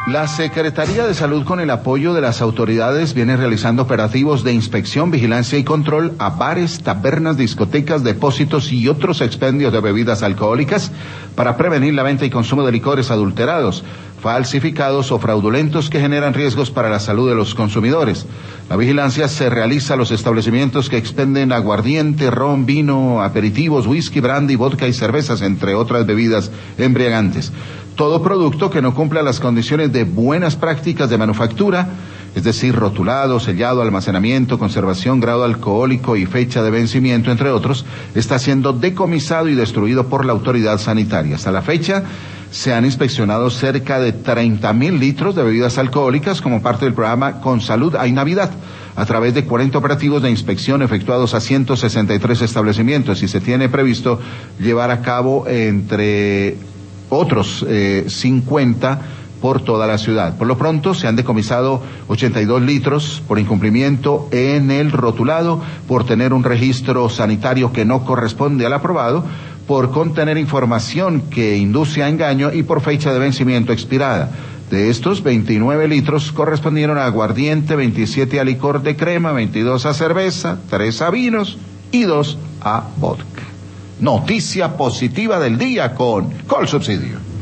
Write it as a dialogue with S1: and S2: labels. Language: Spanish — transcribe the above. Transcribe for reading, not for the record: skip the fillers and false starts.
S1: La Secretaría de Salud, con el apoyo de las autoridades, viene realizando operativos de inspección, vigilancia y control a bares, tabernas, discotecas, depósitos y otros expendios de bebidas alcohólicas para prevenir la venta y consumo de licores adulterados, falsificados o fraudulentos que generan riesgos para la salud de los consumidores. La vigilancia se realiza a los establecimientos que expenden aguardiente, ron, vino, aperitivos, whisky, brandy, vodka y cervezas, entre otras bebidas embriagantes. Todo producto que no cumpla las condiciones de buenas prácticas de manufactura, es decir, rotulado, sellado, almacenamiento, conservación, grado alcohólico y fecha de vencimiento, entre otros, está siendo decomisado y destruido por la autoridad sanitaria. Hasta la fecha, se han inspeccionado cerca de 30.000 litros de bebidas alcohólicas como parte del programa Con Salud hay Navidad, a través de 40 operativos de inspección efectuados a 163 establecimientos, y se tiene previsto llevar a cabo entre otros 50 por toda la ciudad. Por lo pronto se han decomisado 82 litros por incumplimiento en el rotulado, por tener un registro sanitario que no corresponde al aprobado, por contener información que induce a engaño y por fecha de vencimiento expirada. De estos, 29 litros correspondieron a aguardiente, 27 a licor de crema, 22 a cerveza, 3 a vinos y 2 a vodka. Noticia positiva del día con Colsubsidio.